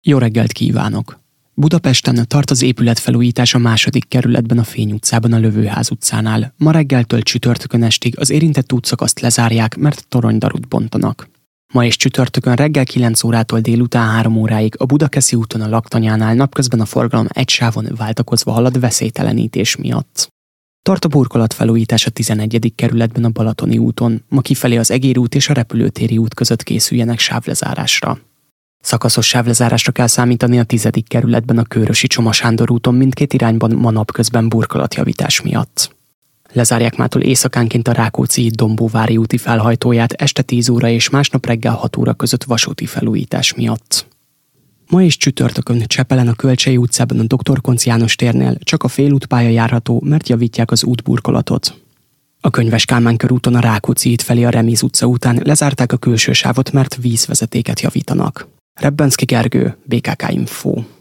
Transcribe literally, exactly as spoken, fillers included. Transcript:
Jó reggelt kívánok! Budapesten tart az épületfelújítás a második kerületben a Fény utcában a Lövőház utcánál. Ma reggeltől csütörtökön estig az érintett útszakaszt lezárják, mert toronydarut bontanak. Ma és csütörtökön reggel kilenc órától délután három óráig a Budakeszi úton a Laktanyánál napközben a forgalom egy sávon váltakozva halad veszélytelenítés miatt. Tart a burkolatfelújítás a tizenegyedik kerületben a Balatoni úton, ma kifelé az Egér út és a Repülőtéri út között készüljenek sávlezárásra. Szakaszos sávlezárásra kell számítani a tizedik kerületben a Kőrösi Csoma Sándor úton mindkét irányban ma napközben burkolatjavítás miatt. Lezárják mától éjszakánként a Rákóczi-Dombóvári úti felhajtóját este tíz óra és másnap reggel hat óra között vasúti felújítás miatt. Ma és csütörtökön Csepelen a Kölcsey utcában a doktor Koncz János térnél csak a félútpálya járható, mert javítják az útburkolatot. A Könyves Kálmán körúton a Rákóczi híd felé a Reméz utca után lezárták a külső sávot, mert vízvezetéket javítanak. Rebbenszky Gergő, bé ká ká Info.